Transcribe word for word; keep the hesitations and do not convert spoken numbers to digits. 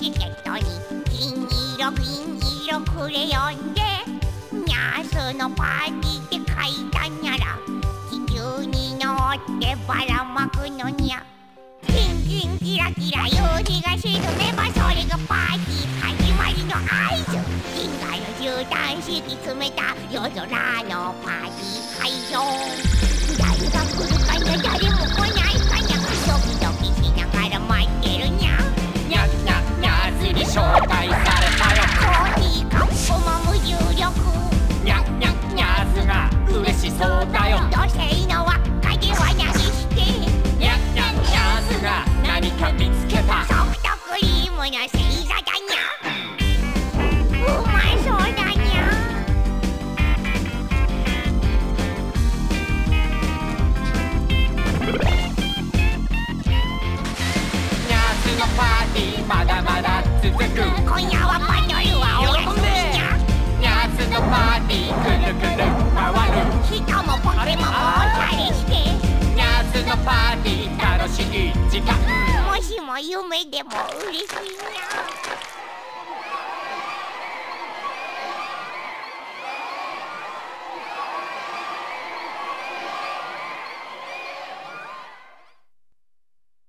チケットに金色銀色クレヨンでニャースのパーティーって書いたにゃら、地球に乗ってばらまくのにゃ。キンキンキラキラ夕日が沈めばそれがパーティー始まりの合図。銀河の絨毯敷き詰めた夜空のパーティー会場。誰が来るかにゃ誰も来ないかにゃ、ドキドキしながら待ってるにゃ。 にゃにゃにゃーずに招待されたよ。 コーヒーカップも無重力。 にゃにゃにゃーずが嬉しそうだよ。 土星の輪っかで輪投げして、 にゃにゃにゃーずが何か見つけた。 ソフトクリームの星座だにゃ。うまそうだにゃ。 にゃーずのパーティーまだまだ続く。 今夜はバトルはお休みにゃ。 にゃーずのパーティーくるくる回る。 人もポケモンもおしゃれして、 にゃーずのパーティー楽しい時間。 もしも夢でも嬉しいにゃ。